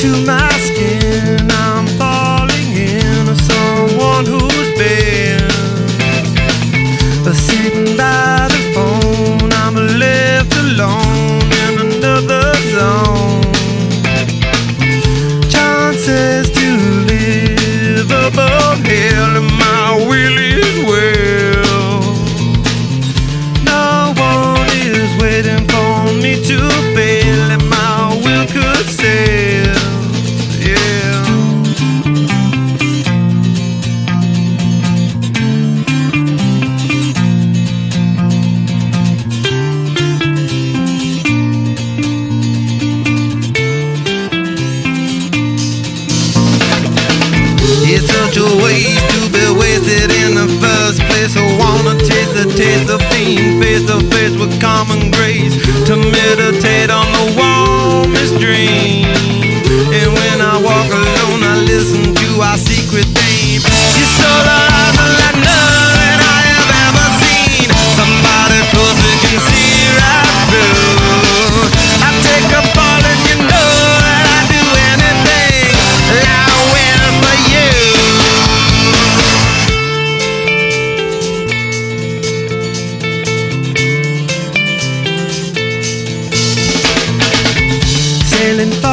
to my skin. I'm falling into someone who's been sitting by the phone. I'm left alone in another zone. Chances to live above hell, and my will is well. No one is waiting for me to fail, and my will could sail. Yeah. It's such a waste to be wasted in the first place. I wanna taste the taste of being face to face with common grace, to meditate on the warmest dream. And when I walk alone, I listen to our secret theme. She's so alive like nothing I have ever seen. Somebody close we can see right through. I take a fall and you know that I'd do anything I will for you. Sailing far